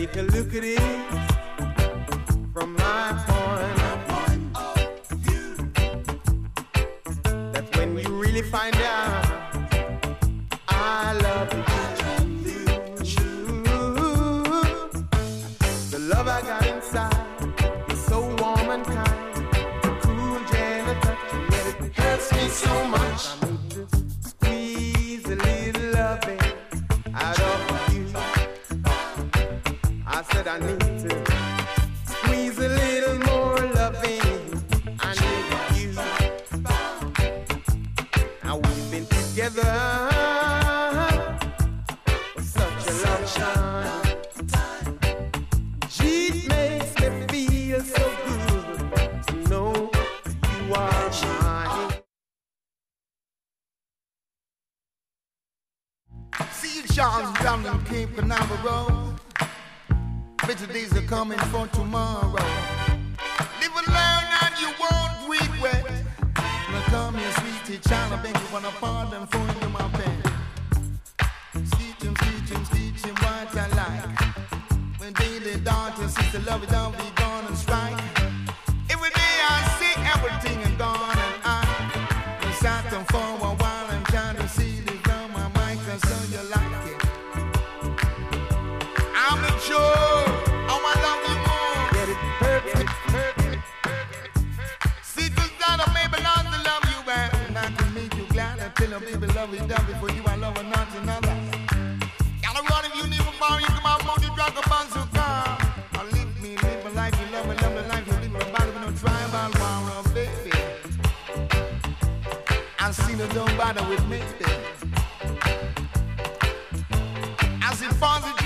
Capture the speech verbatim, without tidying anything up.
Take a look at it from my point of view. That's when you really find out I love you. The love I got inside is so warm and kind, cool, gentle touch, and yet it hurts me so much. I need to squeeze a little loving out of you. I said I need to squeeze a little more loving. I need you. Now we've been together for such a long time. Gee, it makes me feel so good to know you are mine. See you, Charles down in Cape Canaveral. Better days are coming for tomorrow. Live and learn and you won't regret. Now come here, sweetie child, I beg you wanna pardon for you, my pen. Teach him, teach him, teach him what I like. When daily daughter, sister, love it, don't be gone and strike. Every day I see everything and gone and I sat down for a while and trying to see this on my mic, and so you like it. I'm not sure. Baby, love you, done for you, I love her, not another. Gotta run if you need a bar, you come out, move the drug, a bunch of car. I'll live me, live my life, you love me, love the life, you live my body, with no tribal war, baby. I see no don't bother with me, baby. As it falls, it